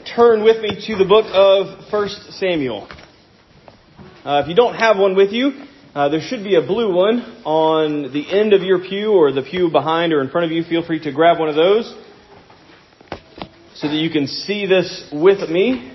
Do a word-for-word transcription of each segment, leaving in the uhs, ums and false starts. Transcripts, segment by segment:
turn with me to the book of First Samuel. Uh, if you don't have one with you, uh, there should be a blue one on the end of your pew or the pew behind or in front of you. Feel free to grab one of those so that you can see this with me.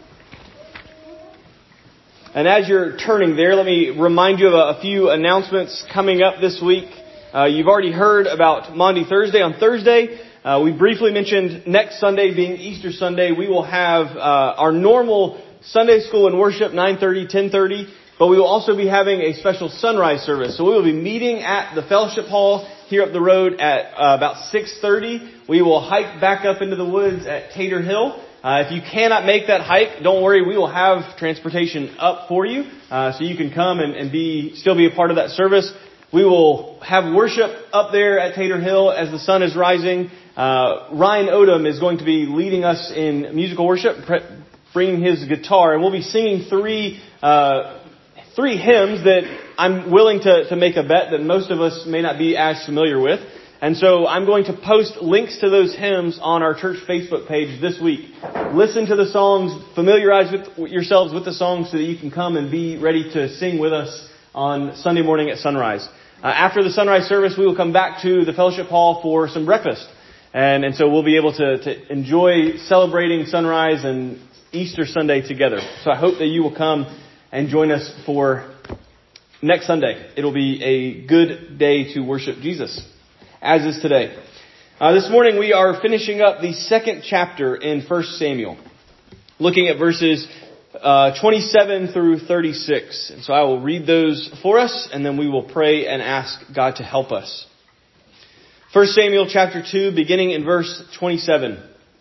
And as you're turning there, let me remind you of a, a few announcements coming up this week. Uh, you've already heard about Maundy Thursday. On Thursday, uh, we briefly mentioned next Sunday being Easter Sunday. We will have uh, our normal Sunday school and worship, nine thirty, ten thirty, but we will also be having a special sunrise service. So we will be meeting at the fellowship hall here up the road at uh, about six thirty. We will hike back up into the woods at Tater Hill. Uh, if you cannot make that hike, don't worry, we will have transportation up for you, uh, so you can come and, and be still be a part of that service. We will have worship up there at Tater Hill as the sun is rising. Uh, Ryan Odom is going to be leading us in musical worship, pre- bringing his guitar, and we'll be singing three uh, three hymns that I'm willing to, to make a bet that most of us may not be as familiar with. And so I'm going to post links to those hymns on our church Facebook page this week. Listen to the songs, familiarize with yourselves with the songs so that you can come and be ready to sing with us on Sunday morning at sunrise. Uh, after the sunrise service, we will come back to the fellowship hall for some breakfast. And, and so we'll be able to, to enjoy celebrating sunrise and Easter Sunday together. So I hope that you will come and join us for next Sunday. It'll be a good day to worship Jesus, as is today. Uh, this morning we are finishing up the second chapter in First Samuel, looking at verses uh, twenty-seven through thirty-six. And so I will read those for us, and then we will pray and ask God to help us. First Samuel chapter two, beginning in verse twenty-seven.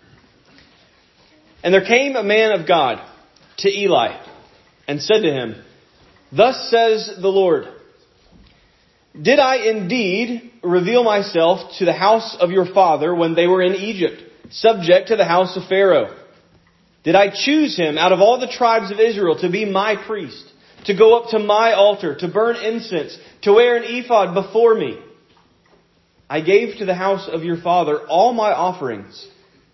And there came a man of God to Eli and said to him, "Thus says the Lord, did I indeed reveal myself to the house of your father when they were in Egypt, subject to the house of Pharaoh? Did I choose him out of all the tribes of Israel to be my priest, to go up to my altar, to burn incense, to wear an ephod before me? I gave to the house of your father all my offerings.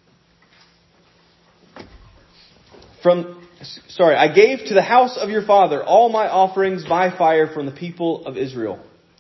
From, sorry, I gave to the house of your father all my offerings by fire from the people of Israel."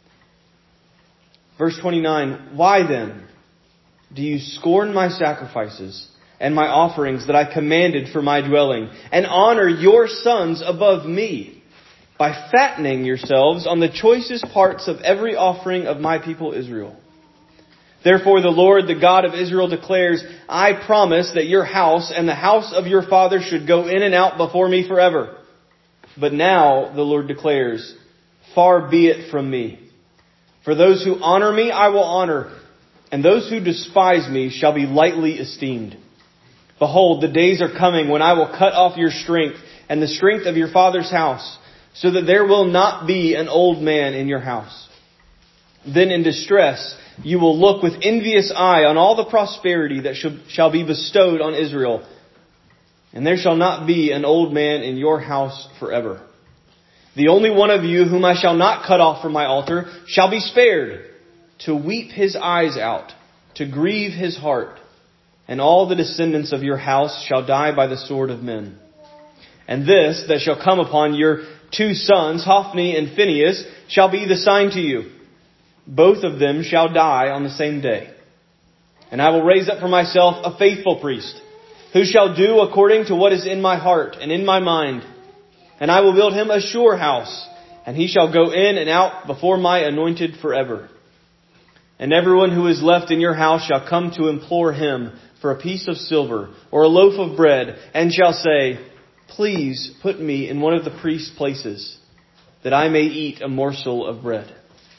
Verse twenty-nine, "Why then do you scorn my sacrifices and my offerings that I commanded for my dwelling, and honor your sons above me by fattening yourselves on the choicest parts of every offering of my people Israel? Therefore the Lord, the God of Israel, declares, I promise that your house and the house of your father should go in and out before me forever. But now, the Lord declares, far be it from me. For those who honor me, I will honor, and those who despise me shall be lightly esteemed. Behold, the days are coming when I will cut off your strength and the strength of your father's house, so that there will not be an old man in your house. Then in distress you will look with envious eye on all the prosperity that shall be bestowed on Israel, and there shall not be an old man in your house forever. The only one of you whom I shall not cut off from my altar shall be spared, to weep his eyes out, to grieve his heart. And all the descendants of your house shall die by the sword of men. And this that shall come upon your two sons, Hophni and Phinehas, shall be the sign to you. Both of them shall die on the same day. And I will raise up for myself a faithful priest, who shall do according to what is in my heart and in my mind. And I will build him a sure house, and he shall go in and out before my anointed forever. And everyone who is left in your house shall come to implore him for a piece of silver or a loaf of bread, and shall say, please put me in one of the priest's places, that I may eat a morsel of bread.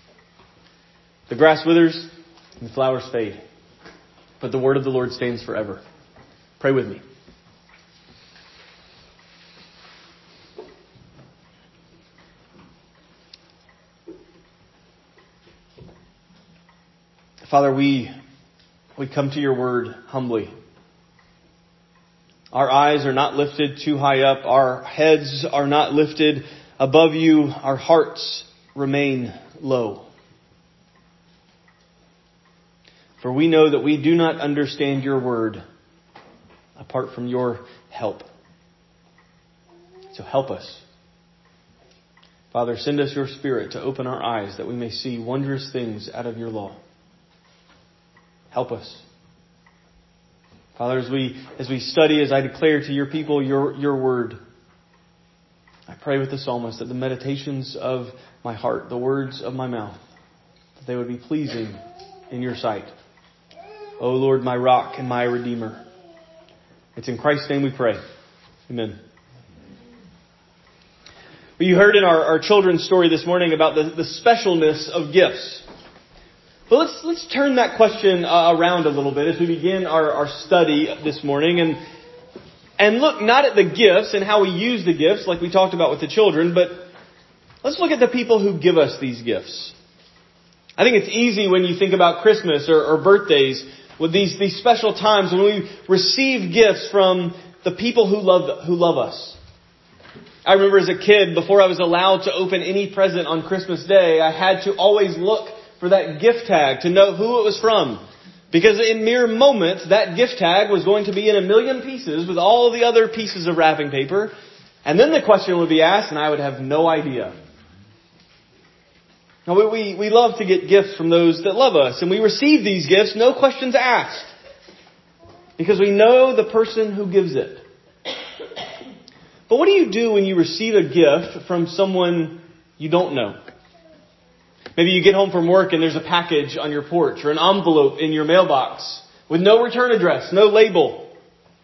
The grass withers and the flowers fade, but the word of the Lord stands forever." Pray with me. Father, we we come to your word humbly. Our eyes are not lifted too high up. Our heads are not lifted above you. Our hearts remain low. For we know that we do not understand your word apart from your help. So help us. Father, send us your Spirit to open our eyes that we may see wondrous things out of your law. Help us. Father, as we as we study, as I declare to your people your, your word, I pray with the psalmist that the meditations of my heart, the words of my mouth, that they would be pleasing in your sight. O Lord, my rock and my redeemer. It's in Christ's name we pray. Amen. Well, you heard in our, our children's story this morning about the, the specialness of gifts. But let's let's turn that question uh, around a little bit as we begin our, our study this morning and and look not at the gifts and how we use the gifts like we talked about with the children, but let's look at the people who give us these gifts. I think it's easy when you think about Christmas or, or birthdays with these these special times when we receive gifts from the people who love who love us. I remember as a kid, before I was allowed to open any present on Christmas Day, I had to always look for that gift tag to know who it was from. Because in mere moments, that gift tag was going to be in a million pieces with all the other pieces of wrapping paper. And then the question would be asked and I would have no idea. Now, we, we, we love to get gifts from those that love us. And we receive these gifts, no questions asked. Because we know the person who gives it. But what do you do when you receive a gift from someone you don't know? Maybe you get home from work and there's a package on your porch or an envelope in your mailbox with no return address, no label.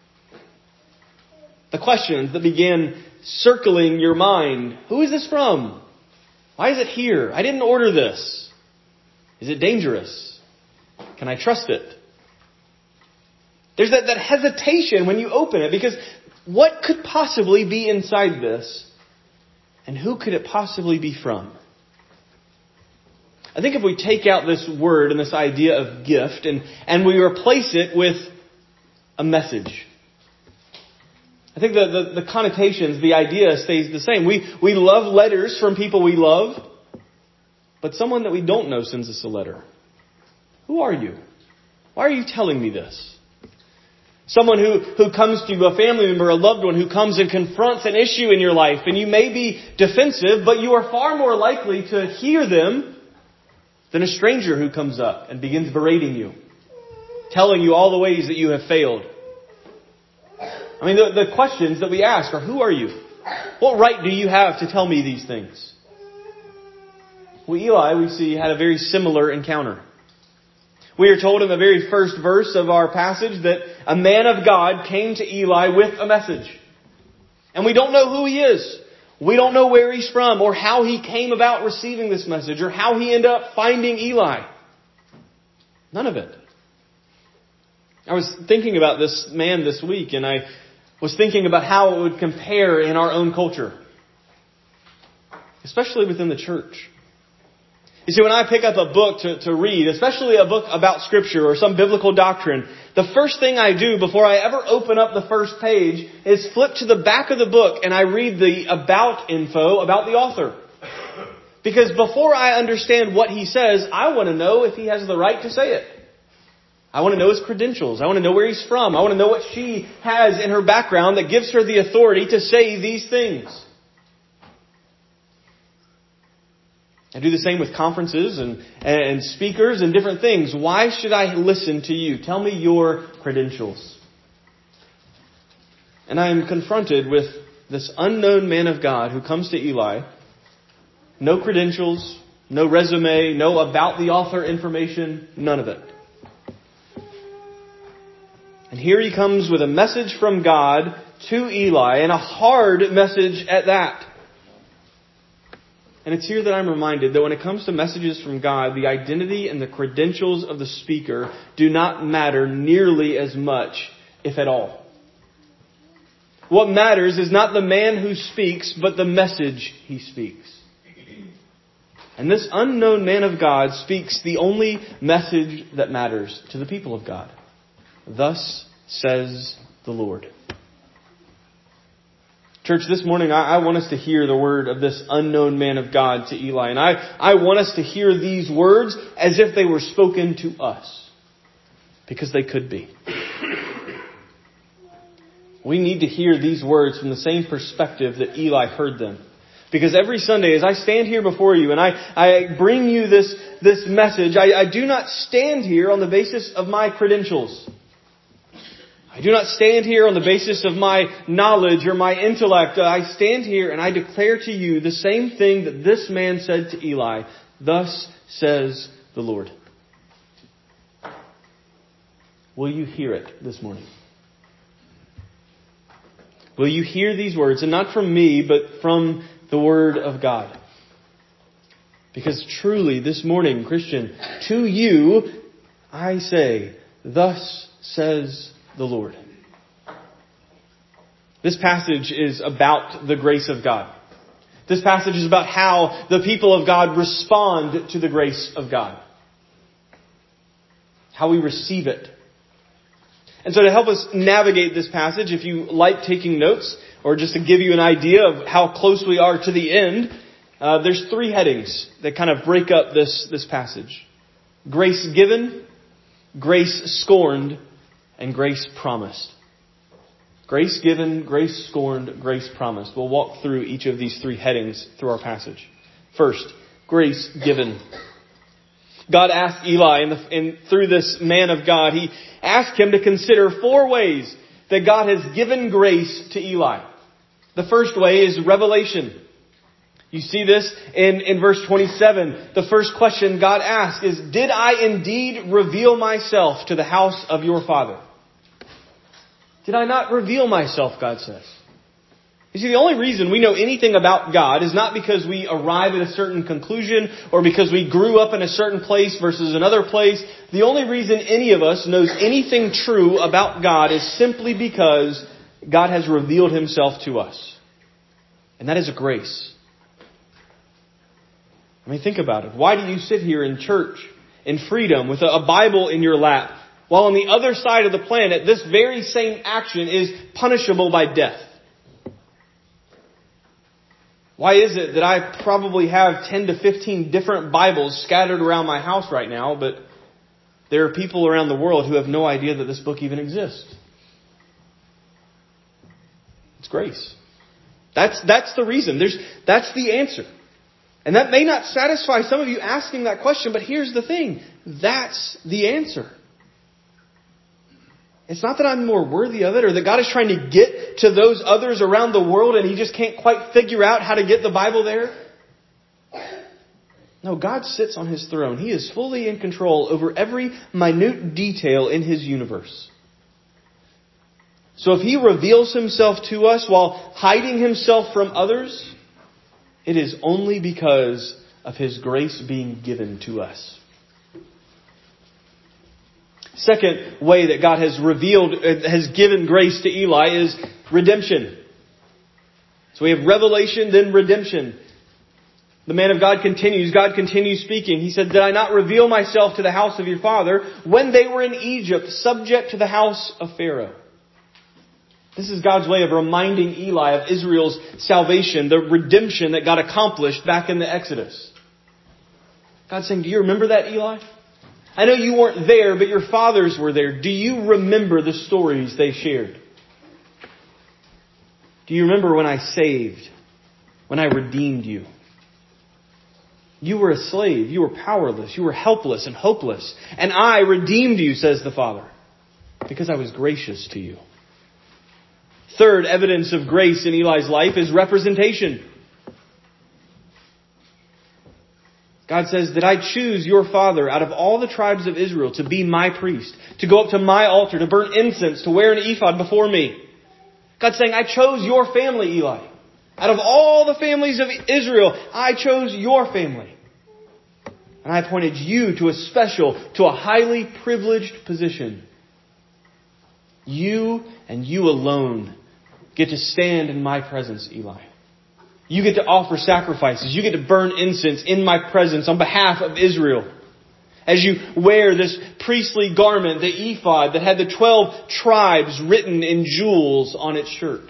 The questions that begin circling your mind. Who is this from? Why is it here? I didn't order this. Is it dangerous? Can I trust it? There's that, that hesitation when you open it because what could possibly be inside this? And who could it possibly be from? I think if we take out this word and this idea of gift and, and we replace it with a message, I think the, the, the connotations, the idea stays the same. We, we love letters from people we love, but someone that we don't know sends us a letter. Who are you? Why are you telling me this? Someone who, who comes to you, a family member, a loved one who comes and confronts an issue in your life, and you may be defensive, but you are far more likely to hear them than a stranger who comes up and begins berating you, telling you all the ways that you have failed. I mean, the, the questions that we ask are, who are you? What right do you have to tell me these things? Well, Eli, we see, had a very similar encounter. We are told in the very first verse of our passage that a man of God came to Eli with a message. And we don't know who he is. We don't know where he's from or how he came about receiving this message or how he ended up finding Eli. None of it. I was thinking about this man this week and I was thinking about how it would compare in our own culture. Especially within the church. You see, when I pick up a book to, to read, especially a book about Scripture or some biblical doctrine, the first thing I do before I ever open up the first page is flip to the back of the book and I read the about info about the author. Because before I understand what he says, I want to know if he has the right to say it. I want to know his credentials. I want to know where he's from. I want to know what she has in her background that gives her the authority to say these things. I do the same with conferences and, and speakers and different things. Why should I listen to you? Tell me your credentials. And I am confronted with this unknown man of God who comes to Eli. No credentials, no resume, no about the author information, none of it. And here he comes with a message from God to Eli, and a hard message at that. And it's here that I'm reminded that when it comes to messages from God, the identity and the credentials of the speaker do not matter nearly as much, if at all. What matters is not the man who speaks, but the message he speaks. And this unknown man of God speaks the only message that matters to the people of God. Thus says the Lord. Church, this morning I, I want us to hear the word of this unknown man of God to Eli. And I, I want us to hear these words as if they were spoken to us. Because they could be. We need to hear these words from the same perspective that Eli heard them. Because every Sunday as I stand here before you and I, I bring you this, this message, I, I do not stand here on the basis of my credentials. I do not stand here on the basis of my knowledge or my intellect. I stand here and I declare to you the same thing that this man said to Eli. Thus says the Lord. Will you hear it this morning? Will you hear these words? And not from me, but from the Word of God. Because truly this morning, Christian, to you I say, thus says the Lord. This passage is about the grace of God. This passage is about how the people of God respond to the grace of God. How we receive it. And so to help us navigate this passage, if you like taking notes, or just to give you an idea of how close we are to the end, uh, there's three headings that kind of break up this, this passage. Grace given, grace scorned, and grace promised. Grace given, grace scorned, grace promised. We'll walk through each of these three headings through our passage. First, grace given. God asked Eli, and, and through this man of God, He asked him to consider four ways that God has given grace to Eli. The first way is revelation. You see this in, in verse twenty-seven. The first question God asked is, did I indeed reveal myself to the house of your father? Did I not reveal myself, God says. You see, the only reason we know anything about God is not because we arrive at a certain conclusion or because we grew up in a certain place versus another place. The only reason any of us knows anything true about God is simply because God has revealed Himself to us. And that is a grace. I mean, think about it. Why do you sit here in church in freedom with a Bible in your lap while on the other side of the planet this very same action is punishable by death? Why is it that I probably have ten to fifteen different Bibles scattered around my house right now, but there are people around the world who have no idea that this book even exists? It's grace. That's, that's the reason. There's, that's the answer. And that may not satisfy some of you asking that question, but here's the thing. That's the answer. It's not that I'm more worthy of it or that God is trying to get to those others around the world and He just can't quite figure out how to get the Bible there. No, God sits on His throne. He is fully in control over every minute detail in His universe. So if He reveals Himself to us while hiding Himself from others, it is only because of His grace being given to us. Second way that God has revealed, has given grace to Eli is redemption. So we have revelation, then redemption. The man of God continues, God continues speaking. He said, did I not reveal myself to the house of your father when they were in Egypt, subject to the house of Pharaoh? This is God's way of reminding Eli of Israel's salvation, the redemption that God accomplished back in the Exodus. God's saying, do you remember that, Eli? I know you weren't there, but your fathers were there. Do you remember the stories they shared? Do you remember when I saved? When I redeemed you? You were a slave. You were powerless. You were helpless and hopeless. And I redeemed you, says the Father, because I was gracious to you. Third evidence of grace in Eli's life is representation. God says, did I choose your father out of all the tribes of Israel to be my priest, to go up to my altar, to burn incense, to wear an ephod before me? God's saying, I chose your family, Eli. Out of all the families of Israel, I chose your family. And I appointed you to a special, to a highly privileged position. You and you alone get to stand in my presence, Eli. You get to offer sacrifices. You get to burn incense in my presence on behalf of Israel. As you wear this priestly garment, the ephod that had the twelve tribes written in jewels on its shirt.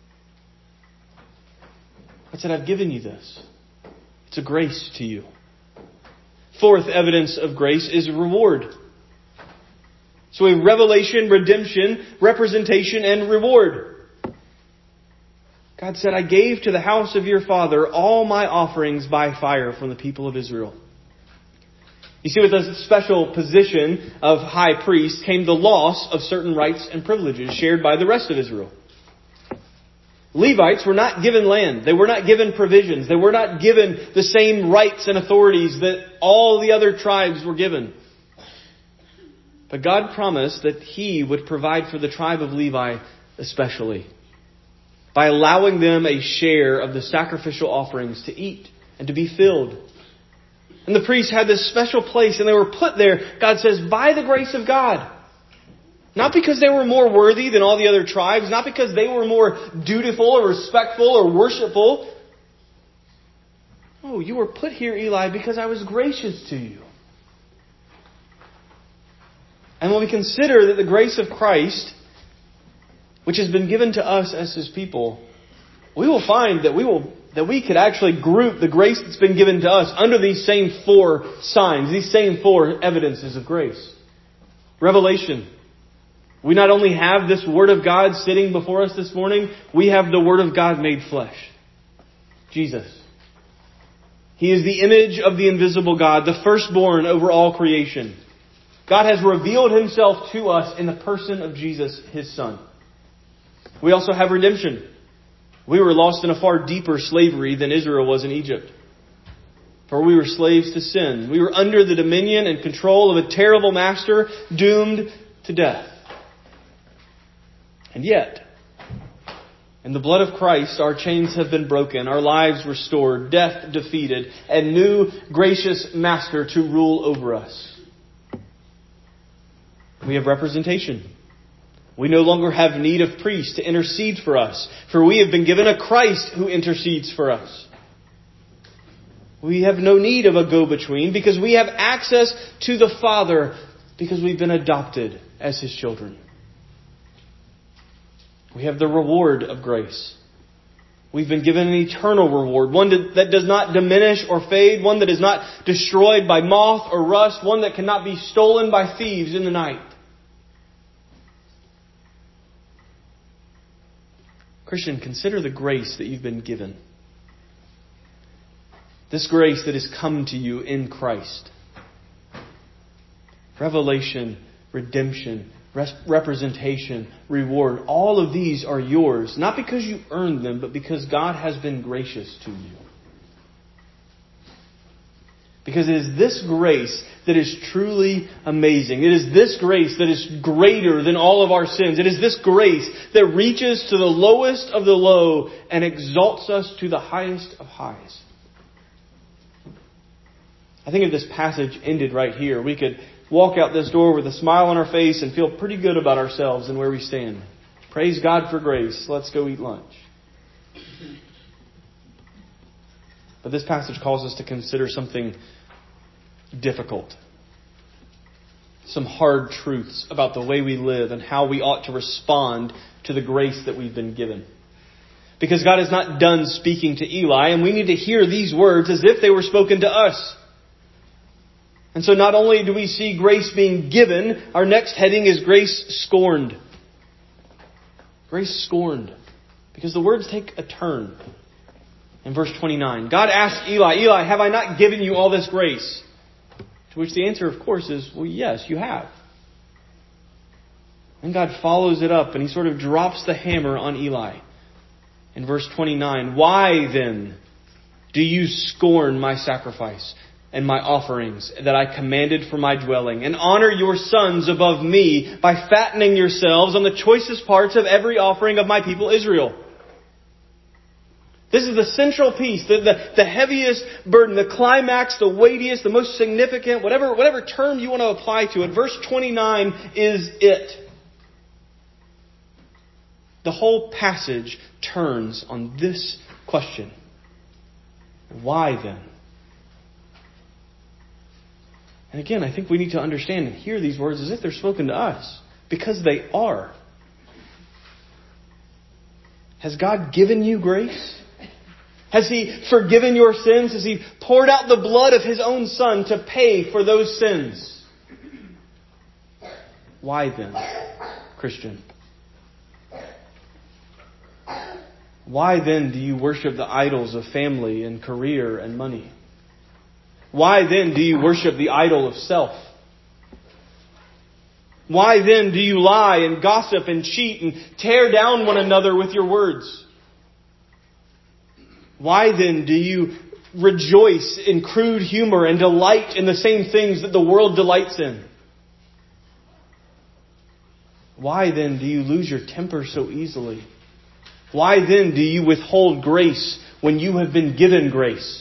I said, I've given you this. It's a grace to you. Fourth evidence of grace is reward. So we have revelation, redemption, representation, and reward. God said, I gave to the house of your father all my offerings by fire from the people of Israel. You see, with this special position of high priest came the loss of certain rights and privileges shared by the rest of Israel. Levites were not given land. They were not given provisions. They were not given the same rights and authorities that all the other tribes were given. But God promised that He would provide for the tribe of Levi especially, by allowing them a share of the sacrificial offerings to eat and to be filled. And the priests had this special place, and they were put there, God says, by the grace of God. Not because they were more worthy than all the other tribes, not because they were more dutiful or respectful or worshipful. Oh, you were put here, Eli, because I was gracious to you. And when we consider that the grace of Christ, which has been given to us as His people, we will find that we will that we could actually group the grace that's been given to us under these same four signs, these same four evidences of grace. Revelation. We not only have this Word of God sitting before us this morning, we have the Word of God made flesh. Jesus. He is the image of the invisible God, the firstborn over all creation. God has revealed Himself to us in the person of Jesus, His Son. We also have redemption. We were lost in a far deeper slavery than Israel was in Egypt. For we were slaves to sin. We were under the dominion and control of a terrible master, doomed to death. And yet, in the blood of Christ, our chains have been broken, our lives restored, death defeated, and new gracious master to rule over us. We have representation. We no longer have need of priests to intercede for us, for we have been given a Christ who intercedes for us. We have no need of a go-between because we have access to the Father because we've been adopted as His children. We have the reward of grace. We've been given an eternal reward, one that does not diminish or fade, one that is not destroyed by moth or rust, one that cannot be stolen by thieves in the night. Christian, consider the grace that you've been given. This grace that has come to you in Christ. Revelation, redemption, representation, reward. All of these are yours, not because you earned them, but because God has been gracious to you. Because it is this grace that is truly amazing. It is this grace that is greater than all of our sins. It is this grace that reaches to the lowest of the low and exalts us to the highest of highs. I think if this passage ended right here, we could walk out this door with a smile on our face and feel pretty good about ourselves and where we stand. Praise God for grace. Let's go eat lunch. But this passage calls us to consider something difficult. Some hard truths about the way we live and how we ought to respond to the grace that we've been given. Because God is not done speaking to Eli, and we need to hear these words as if they were spoken to us. And so not only do we see grace being given, our next heading is grace scorned. Grace scorned. Because the words take a turn. In verse twenty-nine, God asked Eli, Eli, have I not given you all this grace? To which the answer, of course, is, well, yes, you have. And God follows it up and He sort of drops the hammer on Eli. In verse twenty-nine, why then do you scorn my sacrifice and my offerings that I commanded for my dwelling, and honor your sons above me by fattening yourselves on the choicest parts of every offering of my people Israel? This is the central piece, the, the, the heaviest burden, the climax, the weightiest, the most significant, whatever, whatever term you want to apply to it. Verse twenty-nine is it. The whole passage turns on this question. Why then? And again, I think we need to understand and hear these words as if they're spoken to us. Because they are. Has God given you grace? Has He forgiven your sins? Has He poured out the blood of His own Son to pay for those sins? Why then, Christian? Why then do you worship the idols of family and career and money? Why then do you worship the idol of self? Why then do you lie and gossip and cheat and tear down one another with your words? Why then do you rejoice in crude humor and delight in the same things that the world delights in? Why then do you lose your temper so easily? Why then do you withhold grace when you have been given grace?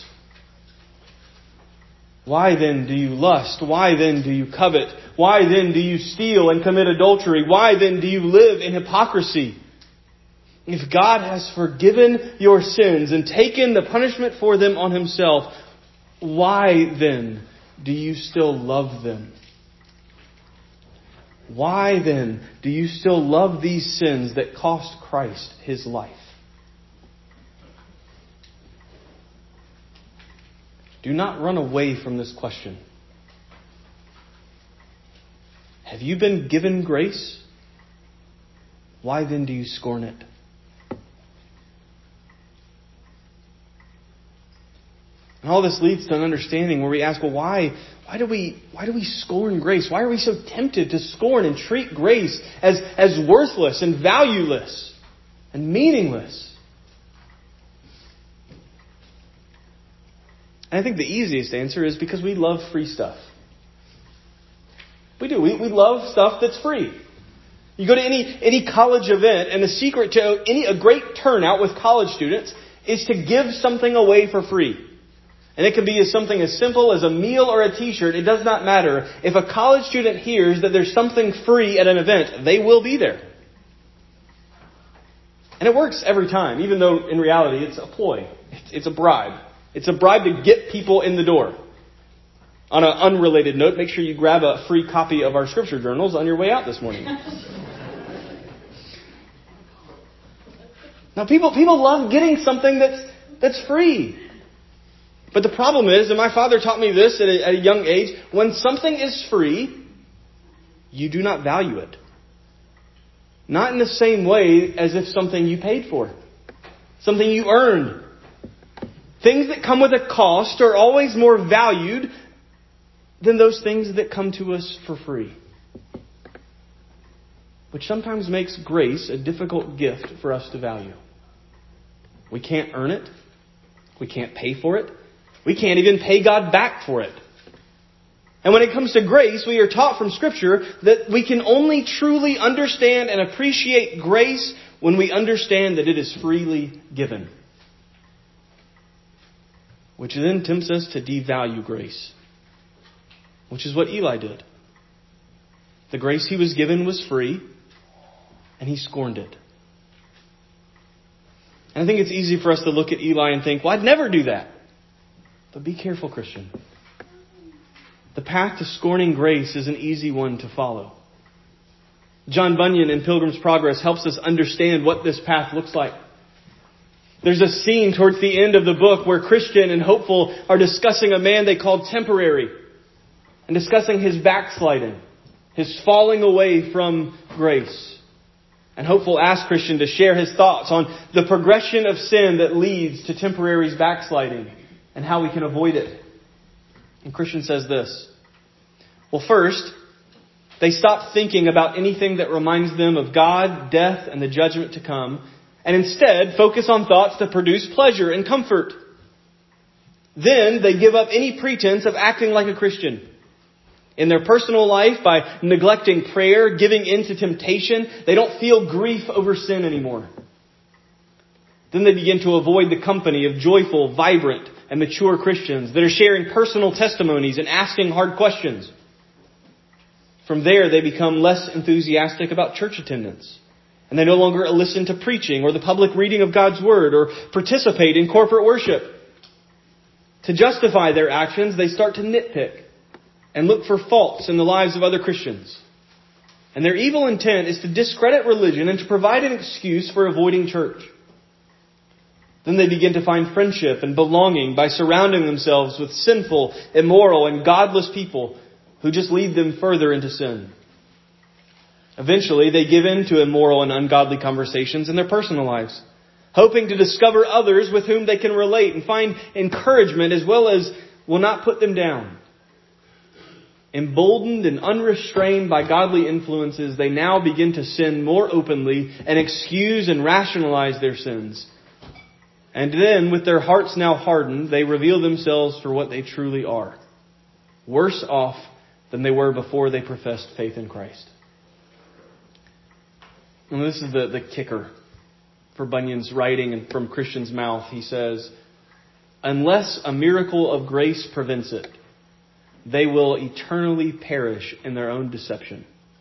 Why then do you lust? Why then do you covet? Why then do you steal and commit adultery? Why then do you live in hypocrisy? If God has forgiven your sins and taken the punishment for them on Himself, why then do you still love them? Why then do you still love these sins that cost Christ His life? Do not run away from this question. Have you been given grace? Why then do you scorn it? And all this leads to an understanding where we ask, well, why, why do we, why do we scorn grace? Why are we so tempted to scorn and treat grace as, as worthless and valueless and meaningless? And I think the easiest answer is because we love free stuff. We do. We, we love stuff that's free. You go to any, any college event, and the secret to any a great turnout with college students is to give something away for free. And it can be as something as simple as a meal or a t-shirt. It does not matter. If a college student hears that there's something free at an event, they will be there. And it works every time, even though in reality it's a ploy. It's, it's a bribe. It's a bribe to get people in the door. On an unrelated note, make sure you grab a free copy of our scripture journals on your way out this morning. Now, people people love getting something that's that's free. But the problem is, and my father taught me this at a, at a young age, when something is free, you do not value it. Not in the same way as if something you paid for. Something you earned. Things that come with a cost are always more valued than those things that come to us for free. Which sometimes makes grace a difficult gift for us to value. We can't earn it. We can't pay for it. We can't even pay God back for it. And when it comes to grace, we are taught from Scripture that we can only truly understand and appreciate grace when we understand that it is freely given. Which then tempts us to devalue grace. Which is what Eli did. The grace he was given was free, and he scorned it. And I think it's easy for us to look at Eli and think, well, I'd never do that. But be careful, Christian. The path to scorning grace is an easy one to follow. John Bunyan in Pilgrim's Progress helps us understand what this path looks like. There's a scene towards the end of the book where Christian and Hopeful are discussing a man they called Temporary and discussing his backsliding, his falling away from grace. And Hopeful asks Christian to share his thoughts on the progression of sin that leads to Temporary's backsliding and how we can avoid it. And Christian says this. Well, first, they stop thinking about anything that reminds them of God, death, and the judgment to come, and instead focus on thoughts that produce pleasure and comfort. Then they give up any pretense of acting like a Christian. In their personal life, by neglecting prayer, giving in to temptation, they don't feel grief over sin anymore. Then they begin to avoid the company of joyful, vibrant, and mature Christians that are sharing personal testimonies and asking hard questions. From there, they become less enthusiastic about church attendance. And they no longer listen to preaching or the public reading of God's Word or participate in corporate worship. To justify their actions, they start to nitpick and look for faults in the lives of other Christians. And their evil intent is to discredit religion and to provide an excuse for avoiding church. Then they begin to find friendship and belonging by surrounding themselves with sinful, immoral, and godless people who just lead them further into sin. Eventually, they give in to immoral and ungodly conversations in their personal lives, hoping to discover others with whom they can relate and find encouragement as well as will not put them down. Emboldened and unrestrained by godly influences, they now begin to sin more openly and excuse and rationalize their sins. And then, with their hearts now hardened, they reveal themselves for what they truly are. Worse off than they were before they professed faith in Christ. And this is the, the kicker for Bunyan's writing and from Christian's mouth. He says, unless a miracle of grace prevents it, they will eternally perish in their own deception.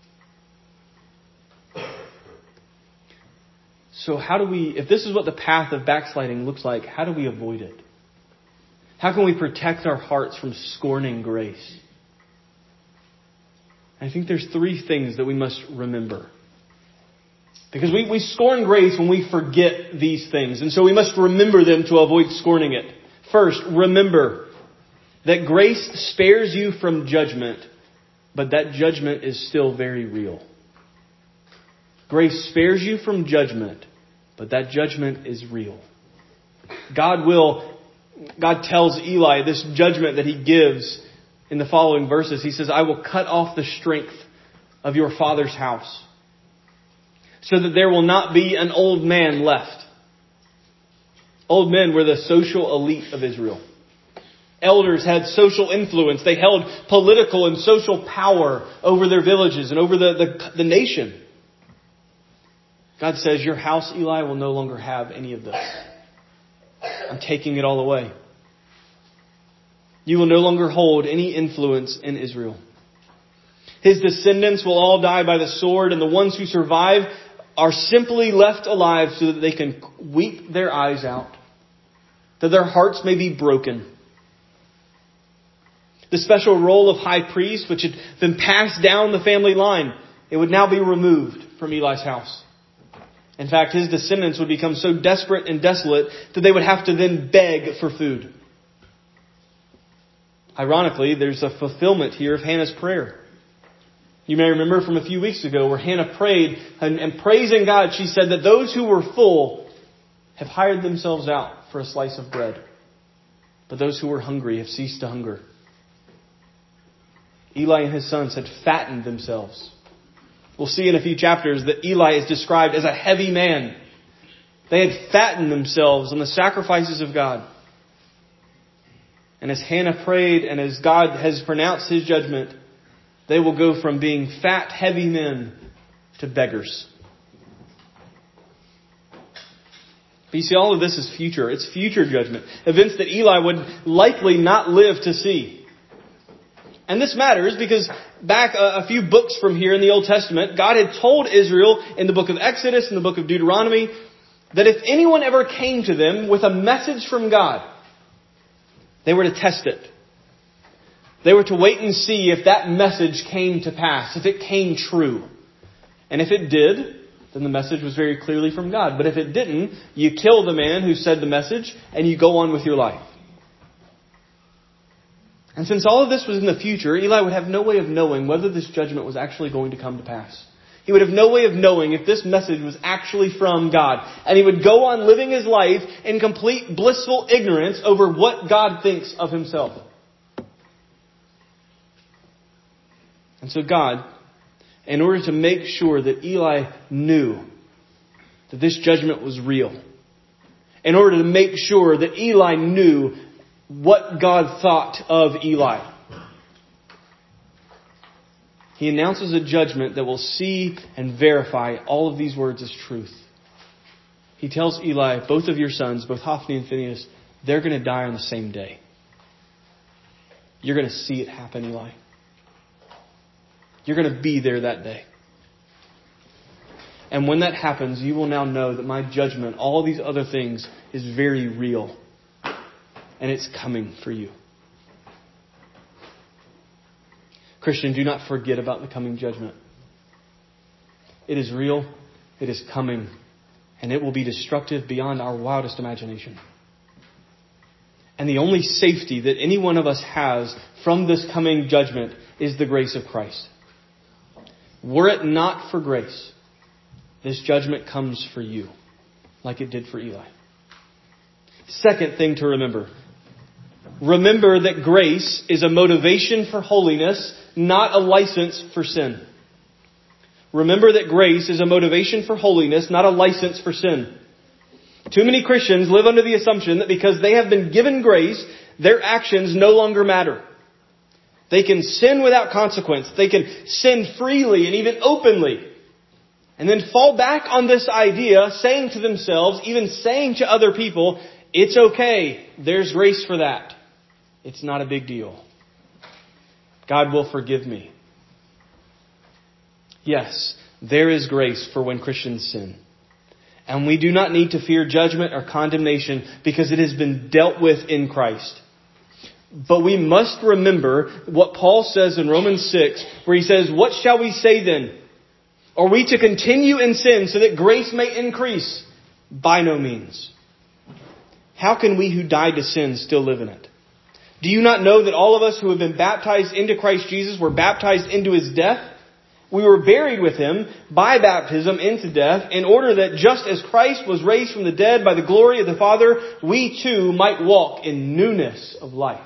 So how do we, if this is what the path of backsliding looks like, how do we avoid it? How can we protect our hearts from scorning grace? I think there's three things that we must remember. Because we, we scorn grace when we forget these things. And so we must remember them to avoid scorning it. First, remember that grace spares you from judgment, but that judgment is still very real. Grace spares you from judgment, but that judgment is real. God will, God tells Eli this judgment that he gives in the following verses. He says, I will cut off the strength of your father's house, so that there will not be an old man left. Old men were the social elite of Israel. Elders had social influence. They held political and social power over their villages and over the, the, the nation. God says, your house, Eli, will no longer have any of this. I'm taking it all away. You will no longer hold any influence in Israel. His descendants will all die by the sword, and the ones who survive are simply left alive so that they can weep their eyes out, that their hearts may be broken. The special role of high priest, which had been passed down the family line, it would now be removed from Eli's house. In fact, his descendants would become so desperate and desolate that they would have to then beg for food. Ironically, there's a fulfillment here of Hannah's prayer. You may remember from a few weeks ago where Hannah prayed and, and praising God, she said that those who were full have hired themselves out for a slice of bread, but those who were hungry have ceased to hunger. Eli and his sons had fattened themselves. We'll see in a few chapters that Eli is described as a heavy man. They had fattened themselves on the sacrifices of God. And as Hannah prayed and as God has pronounced his judgment, they will go from being fat, heavy men to beggars. But you see, all of this is future. It's future judgment. Events that Eli would likely not live to see. And this matters because back a, a few books from here in the Old Testament, God had told Israel in the book of Exodus and the book of Deuteronomy that if anyone ever came to them with a message from God, they were to test it. They were to wait and see if that message came to pass, if it came true. And if it did, then the message was very clearly from God. But if it didn't, you kill the man who said the message and you go on with your life. And since all of this was in the future, Eli would have no way of knowing whether this judgment was actually going to come to pass. He would have no way of knowing if this message was actually from God. And he would go on living his life in complete blissful ignorance over what God thinks of himself. And so God, in order to make sure that Eli knew that this judgment was real, in order to make sure that Eli knew what God thought of Eli, he announces a judgment that will see and verify all of these words as truth. He tells Eli, both of your sons, both Hophni and Phinehas, they're going to die on the same day. You're going to see it happen, Eli. You're going to be there that day. And when that happens, you will now know that my judgment, all these other things, is very real. And it's coming for you. Christian, do not forget about the coming judgment. It is real. It is coming. And it will be destructive beyond our wildest imagination. And the only safety that any one of us has from this coming judgment is the grace of Christ. Were it not for grace, this judgment comes for you. like it did for Eli. Second thing to remember. Remember that grace is a motivation for holiness, not a license for sin. Remember that grace is a motivation for holiness, not a license for sin. Too many Christians live under the assumption that because they have been given grace, their actions no longer matter. They can sin without consequence. They can sin freely and even openly. And then fall back on this idea, saying to themselves, even saying to other people, it's okay. There's grace for that. It's not a big deal. God will forgive me. Yes, there is grace for when Christians sin. And we do not need to fear judgment or condemnation because it has been dealt with in Christ. But we must remember what Paul says in Romans six, where he says, what shall we say then? Are we to continue in sin so that grace may increase? By no means. How can we who died to sin still live in it? Do you not know that all of us who have been baptized into Christ Jesus were baptized into His death? We were buried with Him by baptism into death, in order that just as Christ was raised from the dead by the glory of the Father, we too might walk in newness of life.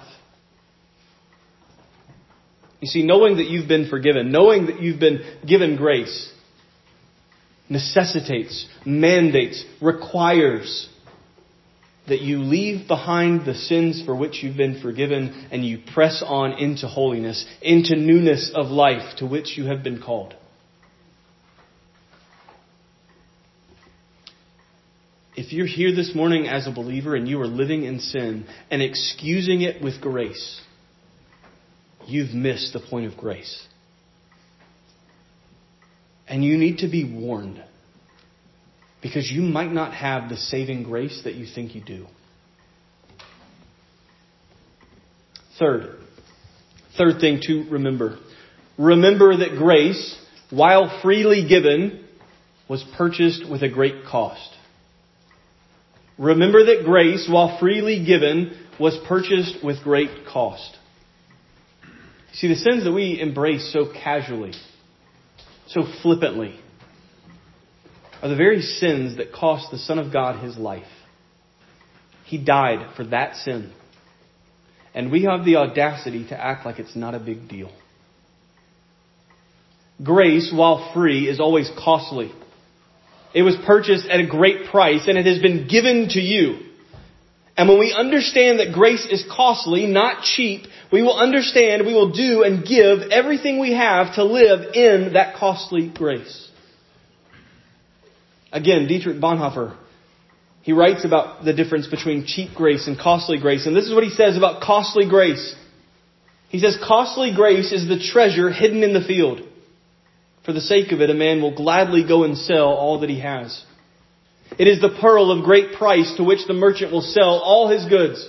You see, knowing that you've been forgiven, knowing that you've been given grace, necessitates, mandates, requires that you leave behind the sins for which you've been forgiven and you press on into holiness, into newness of life to which you have been called. If you're here this morning as a believer and you are living in sin and excusing it with grace, you've missed the point of grace. And you need to be warned, because you might not have the saving grace that you think you do. Third, third thing to remember. Remember that grace, while freely given, was purchased with a great cost. Remember that grace, while freely given, was purchased with great cost. See, the sins that we embrace so casually, so flippantly, are the very sins that cost the Son of God His life. He died for that sin. And we have the audacity to act like it's not a big deal. Grace, while free, is always costly. It was purchased at a great price, and it has been given to you. And when we understand that grace is costly, not cheap, we will understand, we will do and give everything we have to live in that costly grace. Again, Dietrich Bonhoeffer, he writes about the difference between cheap grace and costly grace. And this is what he says about costly grace. He says, costly grace is the treasure hidden in the field. For the sake of it, a man will gladly go and sell all that he has. It is the pearl of great price to which the merchant will sell all his goods.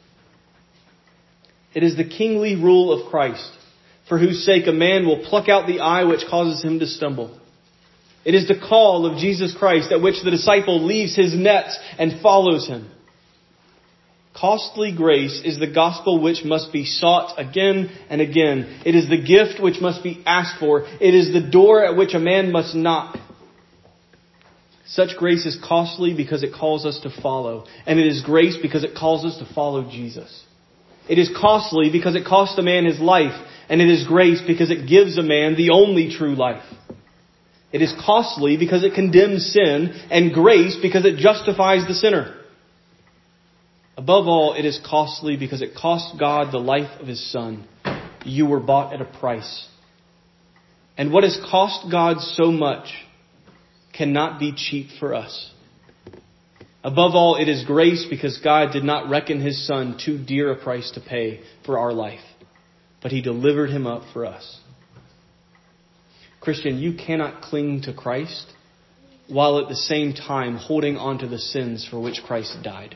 It is the kingly rule of Christ, for whose sake a man will pluck out the eye which causes him to stumble. It is the call of Jesus Christ at which the disciple leaves his nets and follows Him. Costly grace is the gospel which must be sought again and again. It is the gift which must be asked for. It is the door at which a man must knock. Such grace is costly because it calls us to follow. And it is grace because it calls us to follow Jesus. It is costly because it costs a man his life. And it is grace because it gives a man the only true life. It is costly because it condemns sin, and grace because it justifies the sinner. Above all, it is costly because it cost God the life of His Son. You were bought at a price. And what has cost God so much cannot be cheap for us. Above all, it is grace because God did not reckon His Son too dear a price to pay for our life, but He delivered Him up for us. Christian, you cannot cling to Christ while at the same time holding on to the sins for which Christ died.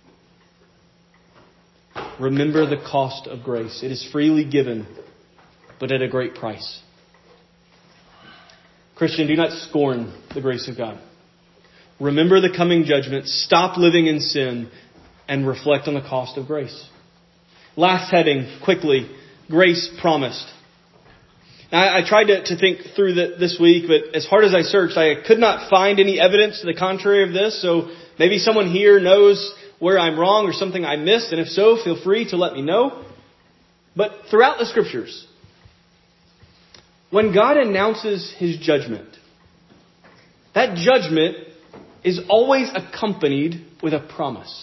Remember the cost of grace. It is freely given, but at a great price. Christian, do not scorn the grace of God. Remember the coming judgment. Stop living in sin and reflect on the cost of grace. Last heading, quickly, grace promised. Now, I, I tried to, to think through the, this week, but as hard as I searched, I could not find any evidence to the contrary of this. So Maybe someone here knows where I'm wrong or something I missed, and if so, feel free to let me know. But throughout the Scriptures, when God announces His judgment, that judgment is always accompanied with a promise.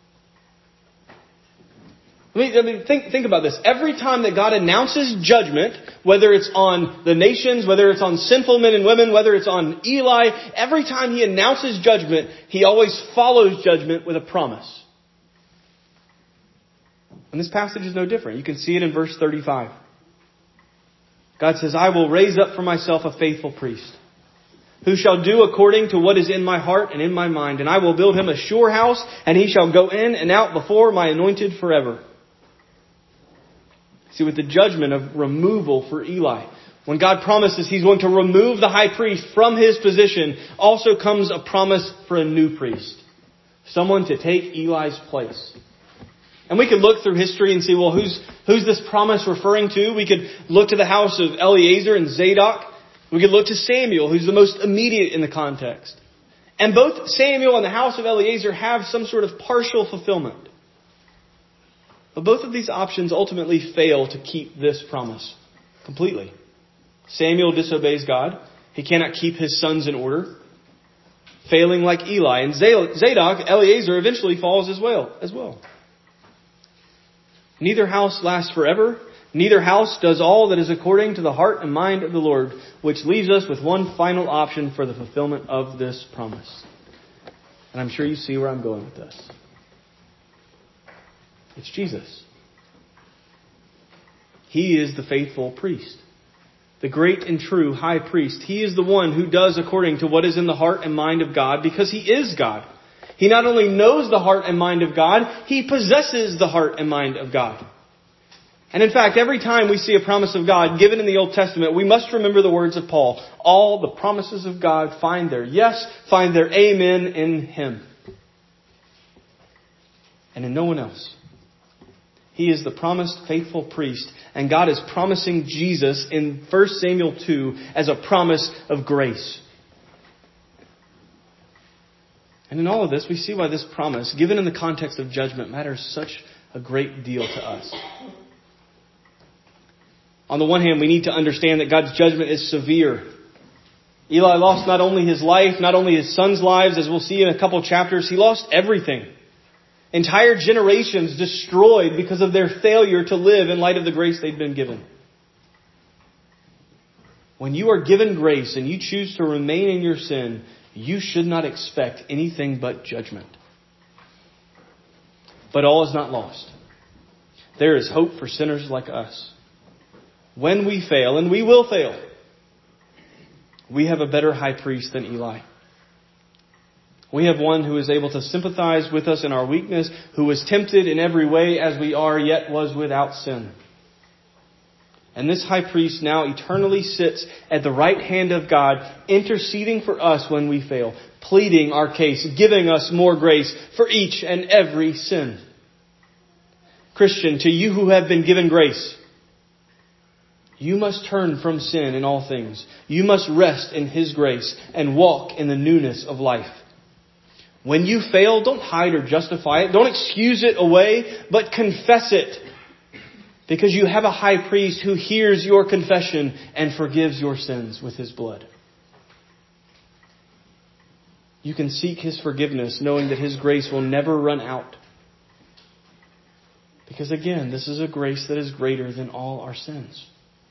I mean, I mean think, think about this. Every time that God announces judgment, whether it's on the nations, whether it's on sinful men and women, whether it's on Eli, every time He announces judgment, He always follows judgment with a promise. And this passage is no different. You can see it in verse thirty-five. God says, I will raise up for myself a faithful priest, who shall do according to what is in my heart and in my mind. And I will build him a sure house, and he shall go in and out before my anointed forever. See, with the judgment of removal for Eli, when God promises He's going to remove the high priest from his position, also comes a promise for a new priest. Someone to take Eli's place. And we could look through history and see, well, who's who's this promise referring to? We could look to the house of Eleazar and Zadok. We could look to Samuel, who's the most immediate in the context. And both Samuel and the house of Eleazar have some sort of partial fulfillment. But both of these options ultimately fail to keep this promise completely. Samuel disobeys God. He cannot keep his sons in order, failing like Eli. And Zadok, Eleazar, eventually falls as well. As well. Neither house lasts forever. Neither house does all that is according to the heart and mind of the Lord, which leaves us with one final option for the fulfillment of this promise. And I'm sure you see where I'm going with this. It's Jesus. He is the faithful priest, the great and true high priest. He is the one who does according to what is in the heart and mind of God, because He is God. He not only knows the heart and mind of God, He possesses the heart and mind of God. And in fact, every time we see a promise of God given in the Old Testament, we must remember the words of Paul. All the promises of God find their yes, find their amen in Him. And in no one else. He is the promised faithful priest. And God is promising Jesus in First Samuel two as a promise of grace. And in all of this, we see why this promise, given in the context of judgment, matters such a great deal to us. On the one hand, we need to understand that God's judgment is severe. Eli lost not only his life, not only his sons' lives, as we'll see in a couple chapters, he lost everything. Entire generations destroyed because of their failure to live in light of the grace they'd been given. When you are given grace and you choose to remain in your sin, you should not expect anything but judgment. But all is not lost. There is hope for sinners like us. When we fail, and we will fail, we have a better high priest than Eli. We have one who is able to sympathize with us in our weakness, who was tempted in every way as we are, yet was without sin. And this high priest now eternally sits at the right hand of God, interceding for us when we fail, pleading our case, giving us more grace for each and every sin. Christian, to you who have been given grace, you must turn from sin in all things. You must rest in His grace and walk in the newness of life. When you fail, don't hide or justify it. Don't excuse it away, but confess it. Because you have a high priest who hears your confession and forgives your sins with His blood. You can seek His forgiveness knowing that His grace will never run out. Because again, this is a grace that is greater than all our sins.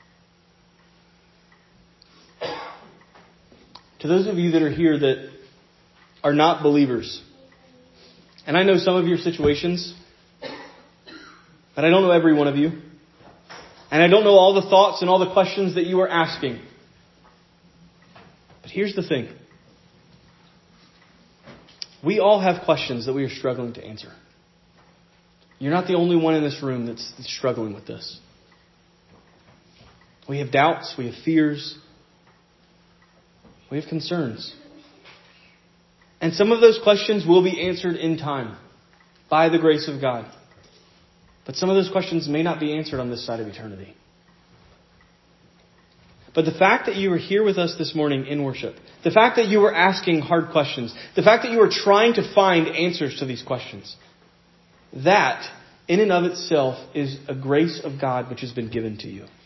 To those of you that are here that are not believers, and I know some of your situations, but I don't know every one of you. And I don't know all the thoughts and all the questions that you are asking. But here's the thing. We all have questions that we are struggling to answer. You're not the only one in this room that's struggling with this. We have doubts, we have fears, we have concerns. And some of those questions will be answered in time by the grace of God. But some of those questions may not be answered on this side of eternity. But the fact that you are here with us this morning in worship, the fact that you are asking hard questions, the fact that you are trying to find answers to these questions, that in and of itself is a grace of God which has been given to you.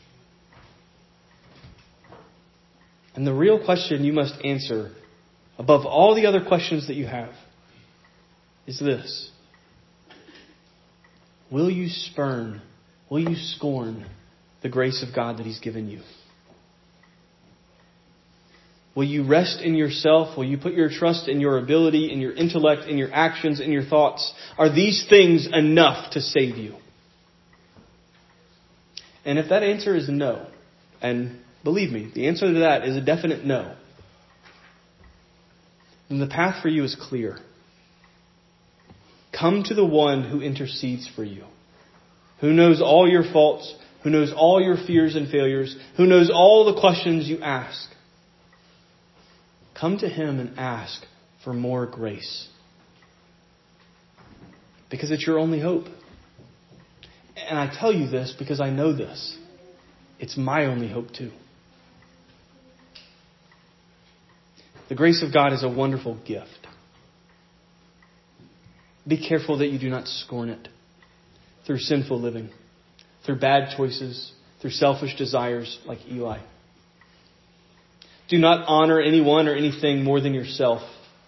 And the real question you must answer, above all the other questions that you have, is this. Will you spurn, will you scorn the grace of God that He's given you? Will you rest in yourself? Will you put your trust in your ability, in your intellect, in your actions, in your thoughts? Are these things enough to save you? And if that answer is no, and believe me, the answer to that is a definite no, then the path for you is clear. Come to the one who intercedes for you, who knows all your faults, who knows all your fears and failures, who knows all the questions you ask. Come to Him and ask for more grace. Because it's your only hope. And I tell you this because I know this. It's my only hope too. The grace of God is a wonderful gift. Be careful that you do not scorn it through sinful living, through bad choices, through selfish desires like Eli. Do not honor anyone or anything more than yourself,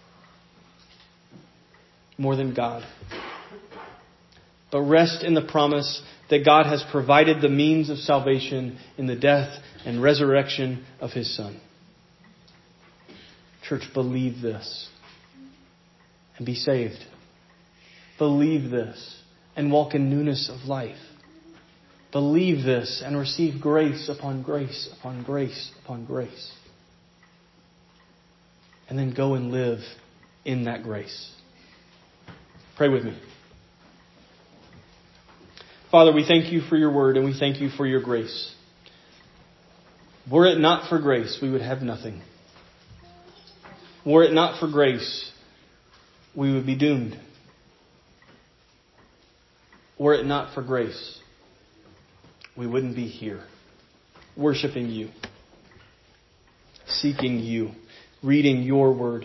more than God. But rest in the promise that God has provided the means of salvation in the death and resurrection of His Son. Church, believe this and be saved. Believe this and walk in newness of life. Believe this and receive grace upon grace upon grace upon grace. And then go and live in that grace. Pray with me. Father, we thank You for Your word and we thank You for Your grace. Were it not for grace, we would have nothing. Were it not for grace, we would be doomed. Were it not for grace, we wouldn't be here, worshiping You, seeking You, reading Your word.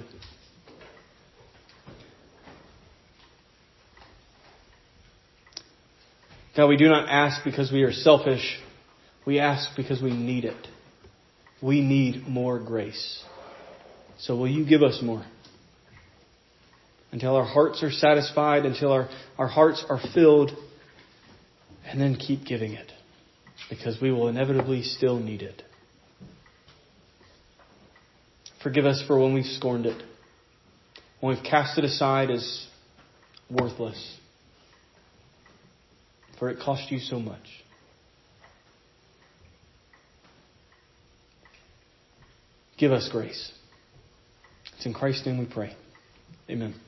God, we do not ask because we are selfish. We ask because we need it. We need more grace. So will You give us more? Until our hearts are satisfied, until our, our hearts are filled, and then keep giving it. Because we will inevitably still need it. Forgive us for when we've scorned it. When we've cast it aside as worthless. For it cost You so much. Give us grace. It's in Christ's name we pray. Amen.